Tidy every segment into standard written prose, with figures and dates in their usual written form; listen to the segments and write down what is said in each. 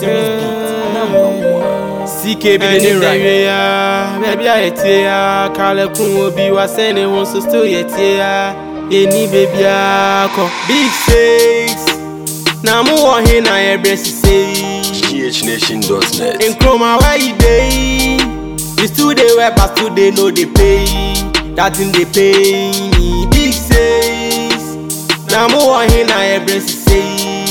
Series Beat, #1. CK be the right. Baby, I tear. Kale kun obi wa sene won so still yet tear. Any baby ako big face. Na mo wo he na e bresi say. GHNation.net. In Chroma where you dey? We still dey work but still dey know they pay. That thing they pay me big face. Na mo wo he na e bresi say.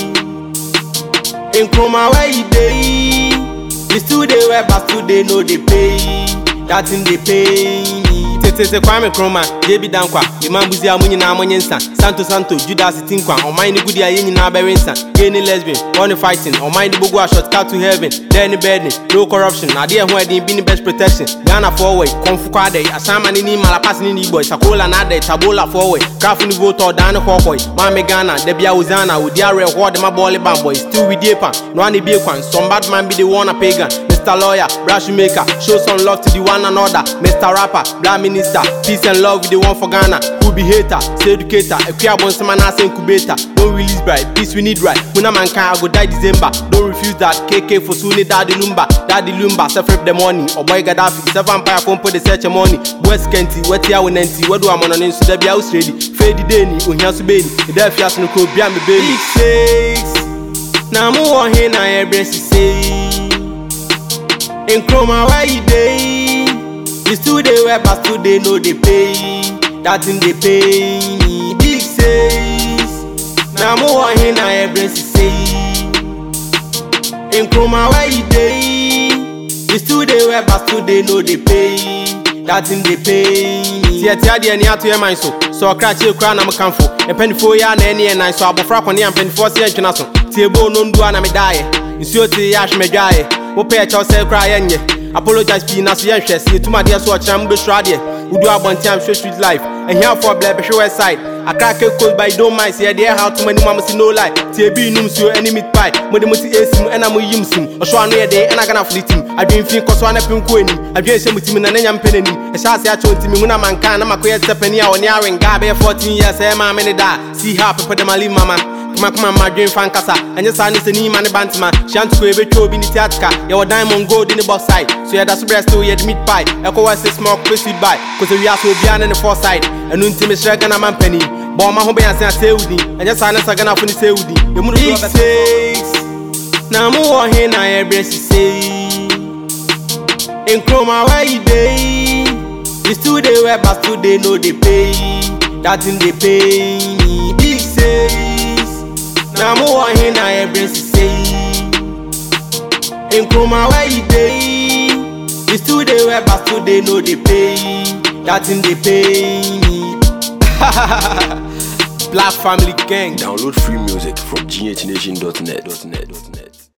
In Chroma where you dey? We still dey work but still dey know they pay. That thing they pay me. Tete Kwame Nkrumah, JB Dankwa, Imam Buzi Amunyi na Amunyensa, Santo, Judas Tinkwa, on mind good ya yin na Berensa, gay lesbian, only fighting, on mind the Bogo shortcut to heaven, then burden, no corruption, idea who had been the best protection, Ghana forward, Konfukade, Asaman in Malapas in boy, Sakola Nade, Tabola forward, Crafting vote or Dana Hawkoi, Mame Ghana, Debia Uzana, with Diarra, what my boy bamboy, still with Depa, no any Bequan, some bad man be the one a pagan, Mr. Lawyer, Brush Maker, show some love to the one another, Mr. Rapper, Black Minister, peace and love with the one for Ghana. Who be hater, say educator, a queer one some man incubator. Don't release bright, peace we need right. When a man can I go die December. Don't refuse that. KK for Sunni Daddy Lumba, separate the money. Or boy Gaddafi, 7 vampire phone put the search money. West Kenty, what ya when empty, what do I want on into the house ready? Fade the day, Unyasu Baby, the death yas no could be a baby. Big 6. Now more here na every say. In Chroma where you dey? We still dey work but still dey know they pay. That thing they pay me big says. Now more here na every say. In Chroma where you dey? We still dey work but still dey know they pay. That thing they pay me. Tia de ani ato e man so kra che kra na mkanfo. E penifo ya na ene nan so abofra kone am penifo se antwena so. Tiebo no ndu ana me dae. Nsuo te ya hwemedwae. Wo pe e chaw se kra yenye. Apologize be na so yen hwese tuma de so ocham be shrade udu abontiam show street life and here for black be west side I crack a cold by don't mind say there how too many mama see no lie TB num so any meat pie mo de muti esim and am yimsim o so anu ye de and I gonna flitim adwen fin koso na penko anim adwen se mutim na nyam penanim e sha se a chontimi huna manka na makoye stepani a oni awenga be 14 years e ma me ne da see how people dem ali mama Kuma my dream fan kasa anya sa ni se ni man bantima shantu ko ebe twa obi ni theater ye wo diamond gold in the box side so ye da so breast to ye the meat pie e ko wa say smoke sweet by ko se wi aso obi an the four side enu ntimi shrega na man pani bo ma ho be yan se udi anya sa na sa gana fo ni se udi e mu do na mu wo he na ye bresi say in Chroma where you dey we still dey work but still dey know they pay that thing they pay me big say. Now more here na every say. In Chroma where you dey? We still dey work but still dey know they pay. That thing they pay me. Black Family Gang. Download free music from GHNation.net.